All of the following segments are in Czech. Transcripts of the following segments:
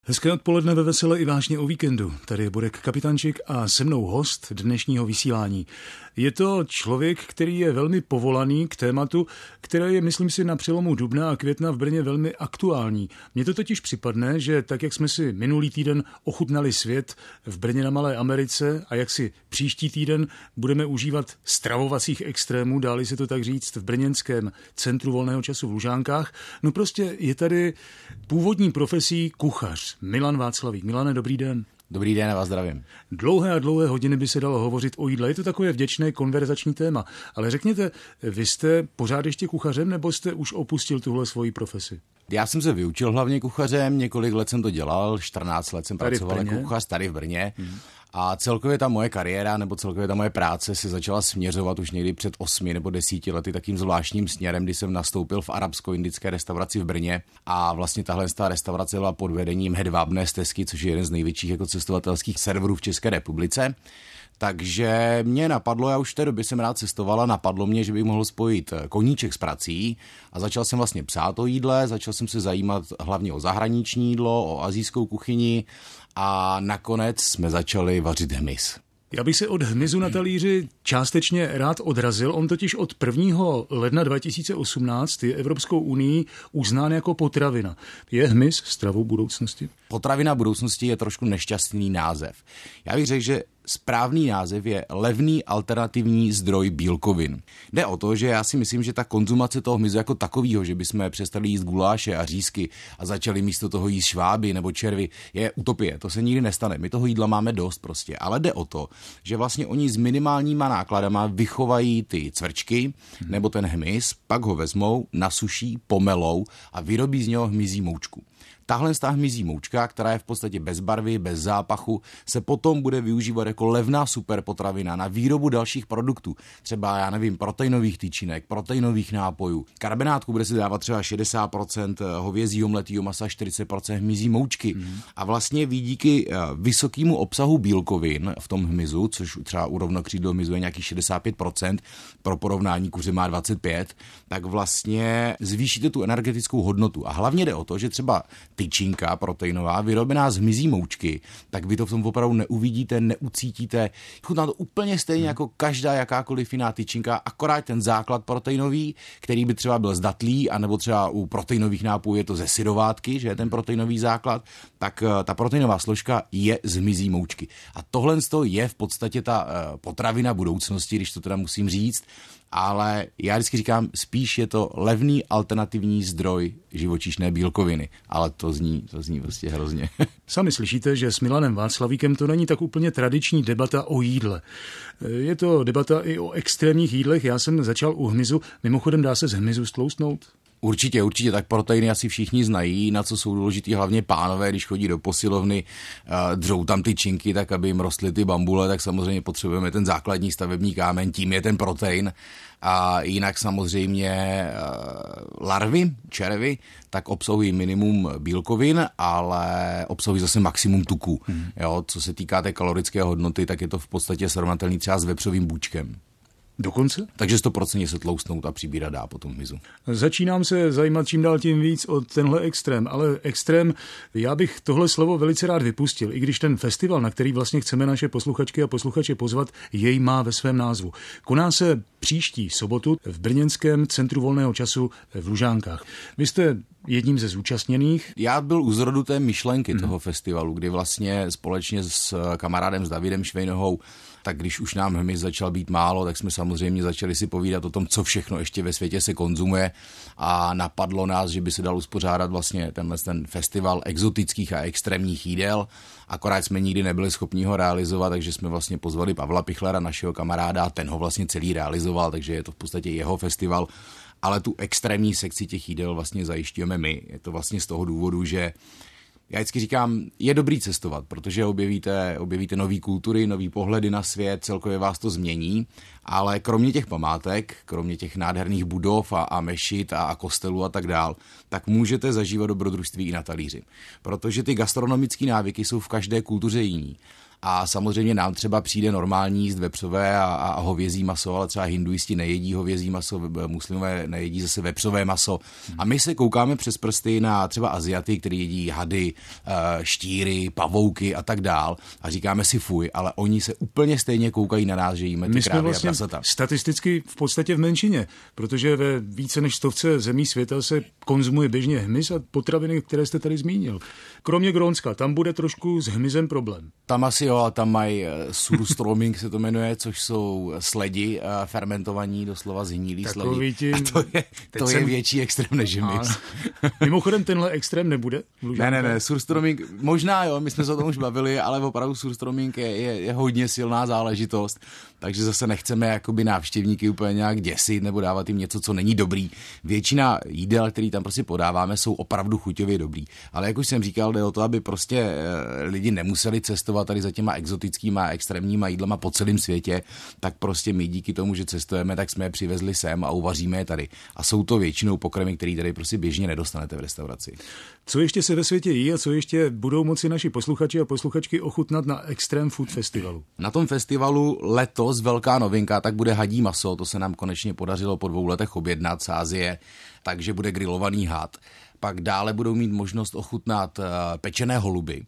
Hezké odpoledne ve Vesele i vážně o víkendu. Tady je Borek Kapitančík a se mnou host dnešního vysílání. Je to člověk, který je velmi povolaný k tématu, které je, myslím si, na přelomu dubna a května v Brně velmi aktuální. Mně to totiž připadne, že tak, jak jsme si minulý týden ochutnali svět v Brně na Malé Americe a jak si příští týden budeme užívat stravovacích extrémů, dáli se to tak říct, v brněnském centru volného času v Lužánkách, no prostě je tady původní profesí kuchař. Milan Václavík. Milane, dobrý den. Dobrý den, a vás zdravím. Dlouhé a dlouhé hodiny by se dalo hovořit o jídle. Je to takové vděčné konverzační téma. Ale řekněte, vy jste pořád ještě kuchařem, nebo jste už opustil tuhle svoji profesi? Já jsem se vyučil hlavně kuchařem, několik let jsem to dělal, 14 let jsem pracoval jako kuchař tady v Brně. A celkově ta moje kariéra nebo celkově ta moje práce se začala směřovat už někdy před 8 nebo 10 lety takým zvláštním směrem, kdy jsem nastoupil v arabsko-indické restauraci v Brně a vlastně tahle restaurace byla pod vedením Hedvábné stezky, což je jeden z největších jako cestovatelských serverů v České republice. Takže mě napadlo, já už v té době jsem rád cestoval a napadlo mě, že bych mohl spojit koníček s prací a začal jsem vlastně psát o jídle, začal jsem se zajímat hlavně o zahraniční jídlo, o asijskou kuchyni a nakonec jsme začali vařit hmyz. Já bych se od hmyzu na talíři částečně rád odrazil. On totiž od 1. ledna 2018 je Evropskou unii uznán jako potravina. Je hmyz stravou budoucnosti? Potravina budoucnosti je trošku nešťastný název. Já bych řekl, že správný název je levný alternativní zdroj bílkovin. Jde o to, že já si myslím, že ta konzumace toho hmyzu jako takového, že bychom přestali jíst guláše a řízky a začali místo toho jíst šváby nebo červy, je utopie. To se nikdy nestane. My toho jídla máme dost prostě. Ale jde o to, že vlastně oni s minimálníma nákladama vychovají ty cvrčky nebo ten hmyz, pak ho vezmou, nasuší, pomelou a vyrobí z něho hmyzí moučku. Tahle hmyzí moučka, která je v podstatě bez barvy, bez zápachu, se potom bude využívat jako levná superpotravina na výrobu dalších produktů. Třeba, já nevím, proteinových tyčinek, proteinových nápojů. Karbenátku bude se dávat třeba 60% hovězího mletýho masa, 40% hmyzí moučky. A vlastně díky vysokému obsahu bílkovin v tom hmyzu, což třeba u rovnokřídlého hmyzu je nějakých 65%, pro porovnání kuře má 25%, tak vlastně zvýšíte tu energetickou hodnotu. A hlavně jde o to, že třeba tyčinka proteinová, vyrobená z hmyzí moučky, tak vy to v tom opravdu neuvidíte, neucítíte. Chutná to úplně stejně jako každá jakákoliv jiná tyčinka, akorát ten základ proteinový, který by třeba byl z datlí, anebo třeba u proteinových nápojů je to ze syrovátky, že je ten proteinový základ, tak ta proteinová složka je z hmyzí moučky. A tohle je v podstatě ta potravina budoucnosti, když to teda musím říct, ale já vždycky říkám, spíš je to levný alternativní zdroj živočišné bílkoviny, ale to zní prostě hrozně. Sami slyšíte, že s Milanem Václavíkem to není tak úplně tradiční debata o jídle. Je to debata i o extrémních jídlech. Já jsem začal u hmyzu. Mimochodem, dá se z hmyzu stloustnout? Určitě, tak proteiny asi všichni znají, na co jsou důležitý hlavně pánové, když chodí do posilovny, dřou tam ty činky, tak aby jim rostly ty bambule, tak samozřejmě potřebujeme ten základní stavební kámen, tím je ten protein. A jinak samozřejmě larvy, červy, tak obsahují minimum bílkovin, ale obsahují zase maximum tuku. Jo, co se týká té kalorické hodnoty, tak je to v podstatě srovnatelný třeba s vepřovým bůčkem. Dokonce? Takže 100% se tloustnout a přibírat dá po tom hmyzu. Začínám se zajímat čím dál tím víc o tenhle extrém, ale extrém, já bych tohle slovo velice rád vypustil, i když ten festival, na který vlastně chceme naše posluchačky a posluchače pozvat, jej má ve svém názvu. Koná se příští sobotu v brněnském centru volného času v Lužánkách. Vy jste jedním ze zúčastněných. Já byl u zrodu té myšlenky toho festivalu, kdy vlastně společně s kamarádem s Davidem Švejnohou, tak když už nám hmyz začal být málo, tak jsme samozřejmě začali si povídat o tom, co všechno ještě ve světě se konzumuje a napadlo nás, že by se dal uspořádat vlastně ten festival exotických a extrémních jídel, akorát jsme nikdy nebyli schopni ho realizovat, takže jsme vlastně pozvali Pavla Pichlera, našeho kamaráda, ten ho vlastně celý realizoval, takže je to v podstatě jeho festival, ale tu extrémní sekci těch jídel vlastně zajišťujeme my. Je to vlastně z toho důvodu, že já vždycky říkám, je dobrý cestovat, protože objevíte nový kultury, nový pohledy na svět, celkově vás to změní, ale kromě těch památek, kromě těch nádherných budov a mešit a kostelů a tak dál, tak můžete zažívat dobrodružství i na talíři. Protože ty gastronomické návyky jsou v každé kultuře jiný. A samozřejmě nám třeba přijde normální jíst vepřové a hovězí maso, ale třeba hinduisti nejedí hovězí maso, muslimové nejedí zase vepřové maso. A my se koukáme přes prsty na třeba Asiaty, kteří jedí hady, štíry, pavouky a tak dál. A říkáme si fuj, ale oni se úplně stejně koukají na nás, že jíme ty krávy vlastně a prasata. Statisticky v podstatě v menšině, protože ve více než 100 zemí světa se konzumuje běžně hmyz a potraviny, které jste tady zmínil. Kromě Grónska, tam bude trošku s hmyzem problém. Tam asi jo, a tam mají surströmming se to jmenuje, což jsou sledi fermentovaní, doslova zhnilý sledi. A to je větší extrém než hmyz. Mimochodem tenhle extrém nebude? Ne, surströmming, možná jo, my jsme se o tom už bavili, ale opravdu surströmming je hodně silná záležitost, takže zase nechceme jakoby návštěvníky úplně nějak děsit nebo dávat jim něco, co není dobrý. Většina jídel, který tam prostě podáváme, jsou opravdu chuťově dobrý. Ale jak už jsem říkal, jde o to, aby prostě lidi nemuseli cestovat tady za těma exotickýma, extrémníma jídlama po celém světě, tak prostě my díky tomu, že cestujeme, tak jsme je přivezli sem a uvaříme je tady. A jsou to většinou pokrmy, které tady prostě běžně nedostanete v restauraci. Co ještě se ve světě jí a co ještě budou moci naši posluchači a posluchačky ochutnat na Extreme Food Festivalu? Na tom festivalu letos velká novinka, tak bude hadí maso, to se nám konečně podařilo po 2 letech objednat z Asie, takže bude grilovaný had. Pak dále budou mít možnost ochutnat pečené holuby.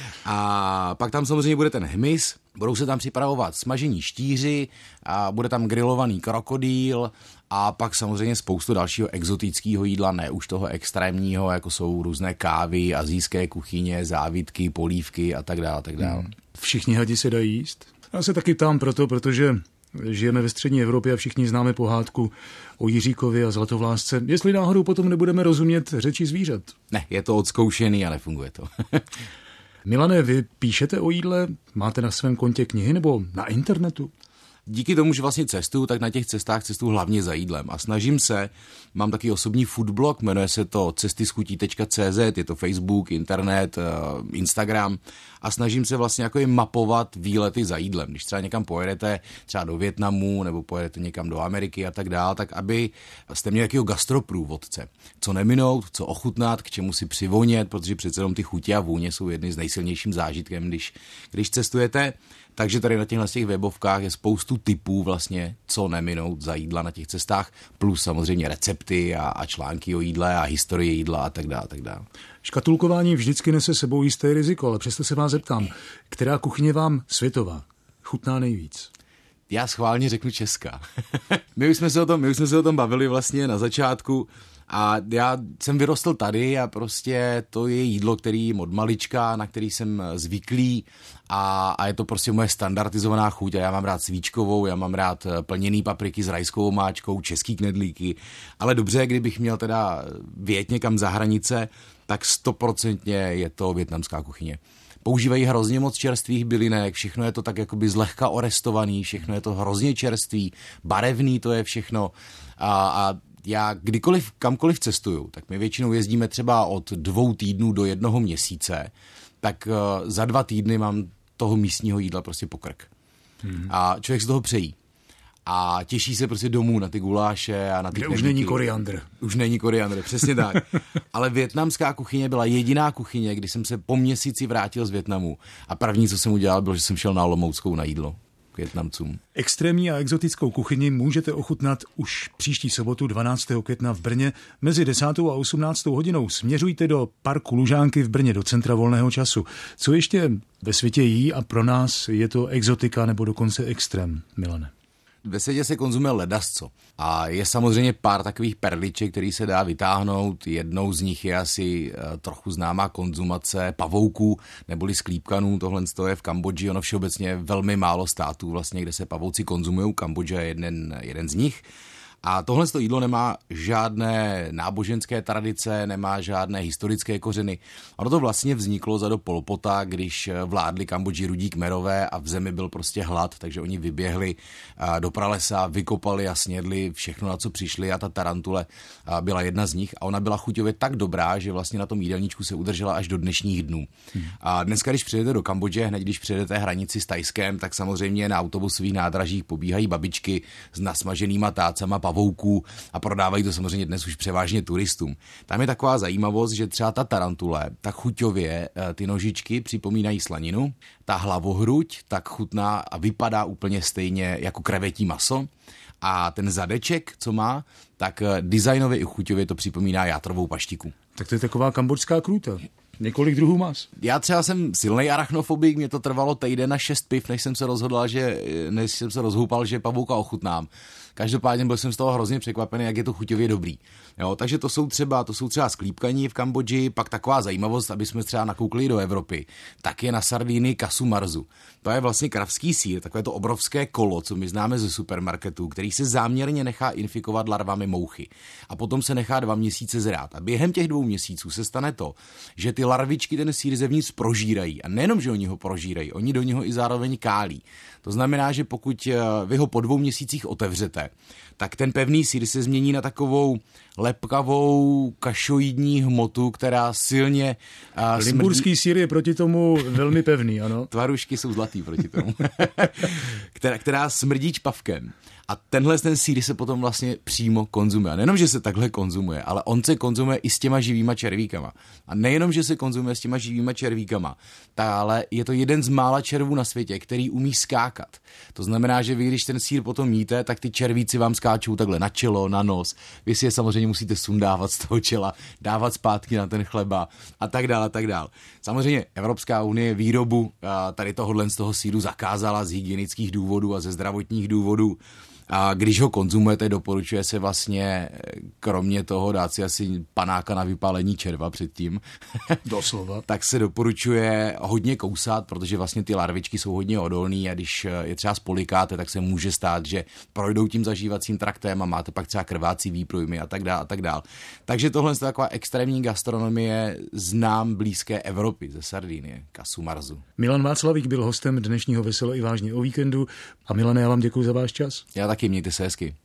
A pak tam samozřejmě bude ten hmyz, budou se tam připravovat smažení štíři, a bude tam grilovaný krokodýl a pak samozřejmě spoustu dalšího exotického jídla, ne už toho extrémního, jako jsou různé kávy, asijské kuchyně, závitky, polívky a tak dále. Všichni hadi se dají jíst? Já se taky ptám protože žijeme ve střední Evropě a všichni známe pohádku o Jiříkovi a Zlatovlásce. Jestli náhodou potom nebudeme rozumět řeči zvířat. Ne, je to odzkoušený a nefunguje to. Milane, vy píšete o jídle? Máte na svém kontě knihy nebo na internetu? Díky tomu, že vlastně cestuju, tak na těch cestách cestuju hlavně za jídlem a snažím se, mám taky osobní foodblog, jmenuje se to cestyschutí.cz, je to Facebook, internet, Instagram a snažím se vlastně jako mapovat výlety za jídlem. Když třeba někam pojedete, třeba do Vietnamu nebo pojedete někam do Ameriky a tak dále, tak aby jste měli jakýho gastroprůvodce. Co neminout, co ochutnat, k čemu si přivonět, protože přece jenom ty chutě a vůně jsou jedny z nejsilnějším zážitkem, když cestujete. Takže tady na těch webovkách je spoustu tipů vlastně, co neminout za jídla na těch cestách, plus samozřejmě recepty a články o jídle a historie jídla a tak dále. Škatulkování vždycky nese sebou jisté riziko, ale přesto se vás zeptám, která kuchyně vám světová chutná nejvíc? Já schválně řeknu česká. My už jsme se o tom bavili vlastně na začátku. A já jsem vyrostl tady a prostě to je jídlo, který od malička, na který jsem zvyklý a je to prostě moje standardizovaná chuť a já mám rád svíčkovou, já mám rád plněný papriky s rajskou omáčkou, český knedlíky, ale dobře, kdybych měl teda vyjet někam za hranice, tak 100% je to vietnamská kuchyně. Používají hrozně moc čerstvých bylinek, všechno je to tak jakoby zlehka orestovaný, všechno je to hrozně čerstvý, barevný to je všechno a já kamkoliv cestuju, tak my většinou jezdíme třeba od 2 týdnů do 1 měsíce, tak za 2 týdny mám toho místního jídla prostě pokrk. A člověk z toho přejí. A těší se prostě domů na ty guláše a na ty knedlíky. Už není koriandr. Už není koriandr, přesně tak. Ale vietnamská kuchyně byla jediná kuchyně, kdy jsem se po měsíci vrátil z Vietnamu. A první, co jsem udělal, bylo, že jsem šel na Olomouckou na jídlo. Vietnamcům. Extrémní a exotickou kuchyni můžete ochutnat už příští sobotu 12. května v Brně. Mezi 10. a 18. hodinou směřujte do parku Lužánky v Brně, do centra volného času. Co ještě ve světě jí a pro nás je to exotika nebo dokonce extrém, Milane? Ve světě se konzumuje ledasco a je samozřejmě pár takových perliček, který se dá vytáhnout. Jednou z nich je asi trochu známá konzumace pavouků neboli sklípkanů. Tohle je v Kambodži, ono všeobecně velmi málo států vlastně, kde se pavouci konzumují. Kambodža je jeden z nich. A tohle jídlo nemá žádné náboženské tradice, nemá žádné historické kořeny. Ono to vlastně vzniklo za dob Pol Pota, když vládli Kambodži rudí Kmerové a v zemi byl prostě hlad, takže oni vyběhli do pralesa, vykopali a snědli všechno, na co přišli a ta tarantule byla jedna z nich a ona byla chuťově tak dobrá, že vlastně na tom jídelníčku se udržela až do dnešních dnů. A dneska, když přijedete do Kambodže, hned když přijedete hranici s Thajskem, tak samozřejmě na autobusových nádražích pobíhají babičky s nasmaženýma tácama pavouků a prodávají to samozřejmě dnes už převážně turistům. Tam je taková zajímavost, že třeba ta tarantule, tak chuťově ty nožičky připomínají slaninu, ta hlavohruď tak chutná a vypadá úplně stejně jako krevetí maso a ten zadeček, co má, tak designově i chuťově to připomíná játrovou paštiku. Tak to je taková kambodžská krůta. Několik druhů mas. Já třeba jsem silnej arachnofobik, mě to trvalo týden na 6 piv, než jsem se rozhoupal, že pavouka ochutnám. Každopádně byl jsem z toho hrozně překvapený, jak je to chuťově dobrý. Jo, takže to jsou třeba sklípkaní v Kambodži, pak taková zajímavost, aby jsme třeba nakoukli do Evropy, tak je na Sardinii kasu marzu. To je vlastně kravský sýr, takové to obrovské kolo, co my známe ze supermarketů, který se záměrně nechá infikovat larvami mouchy. A potom se nechá 2 měsíce zrát. A během těch 2 měsíců se stane to, že ty larvičky ten sýr zevnitř prožírají. A nejenom, že oni ho prožírají, oni do něho i zároveň kálí. To znamená, že pokud vy ho po 2 měsících otevřete, tak ten pevný sýr se změní na takovou lepkavou kašoidní hmotu, která silně Limburský sýr je proti tomu velmi pevný, ano. Tvarušky jsou zlatý proti tomu. která smrdí čpavkem. A tenhle ten sýr se potom vlastně přímo konzumuje. A nejenom, že se takhle konzumuje, ale on se konzumuje i s těma živýma červíkama. A nejenom, že se konzumuje s těma živýma červíkama, ale je to jeden z mála červů na světě, který umí skákat. To znamená, že vy, když ten sýr potom jíte, tak ty červíci vám skáčou takhle na čelo, na nos. Vy si je samozřejmě musíte sundávat z toho čela, dávat zpátky na ten chleba a tak dále, a tak dále. Samozřejmě Evropská unie výrobu tady tohohle z toho sýru zakázala z hygienických důvodů a ze zdravotních důvodů. A když ho konzumujete, doporučuje se vlastně kromě toho dát si asi panáka na vypálení červa předtím. Doslova. Tak se doporučuje hodně kousat, protože vlastně ty larvičky jsou hodně odolný a když je třeba spolikáte, tak se může stát, že projdou tím zažívacím traktem a máte pak třeba krvácí výprojmy a tak dále a tak dále. Takže tohle je taková extrémní gastronomie znám blízké Evropy ze Sardinie, kasu marzu. Milan Václavík byl hostem dnešního Veselo i vážně o víkendu a Milane, já vám děkuji za váš čas. Já taky, mějte se hezky.